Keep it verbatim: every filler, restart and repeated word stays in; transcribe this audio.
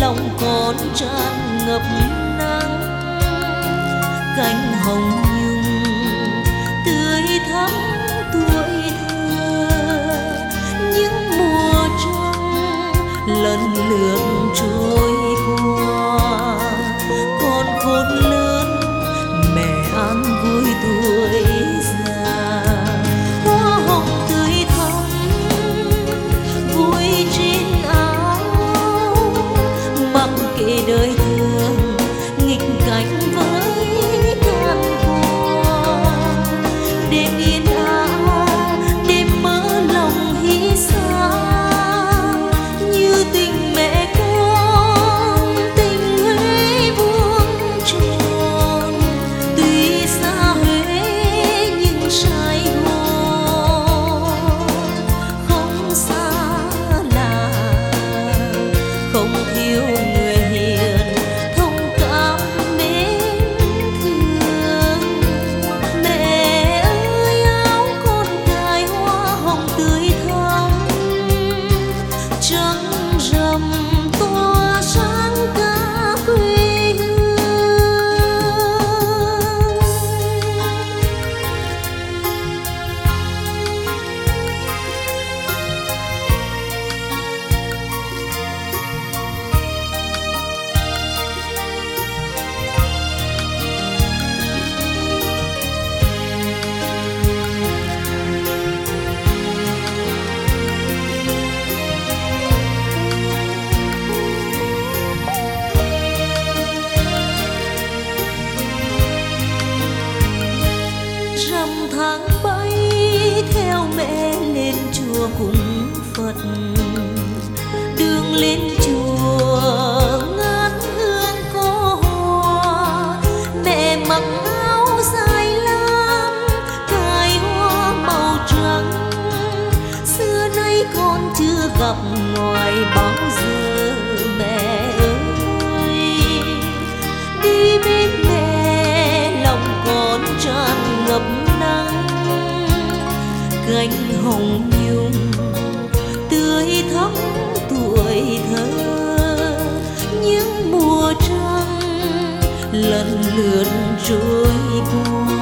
lòng còn tràn ngập nắng. Cánh hồng nhung tươi thắm tuổi thơ, những mùa trăng lần lượt trôi qua. Con khôn lớn mẹ an vui tuổi già, hoa hồng tươi thắm vui trên áo. Mặc kệ đời thường nghịch cảnh với can qua, đêm yên áo đêm mơ lòng hy xa. Như tình mẹ con tình Huế vuông tròn, tuy xa Huế nhưng Sài Gòn không xa lạ, không thiếu người hiền thông cảm mến thương. Mẹ ơi áo con cài hoa hồng tươi thắm, trắng rằm tỏa sáng cả quê hương. Rằm tháng bay theo mẹ lên chùa cúng Phật, đường lên chùa ngát hương có hoa. Mẹ mặc áo dài lam cài hoa màu trắng, xưa nay con chưa gặp ngoài bao giờ. Mẹ ơi đi bên mẹ lòng con tràn ngập nắng. Cánh hồng nhung tươi thắm tuổi thơ, những mùa trăng lần lượt trôi qua.